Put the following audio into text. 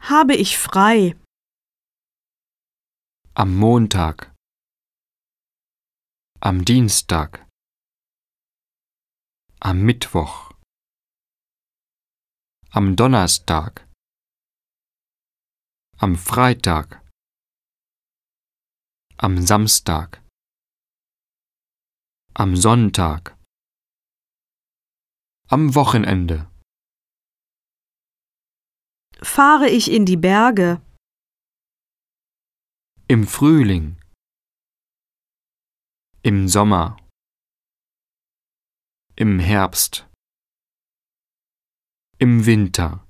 habe ich frei? Am Montag. Am Dienstag. Am Mittwoch. Am Donnerstag. Am Freitag. Am Samstag. Am Sonntag. Am Wochenende. Fahre ich in die Berge? Im Frühling. Im Sommer. Im Herbst. Im Winter.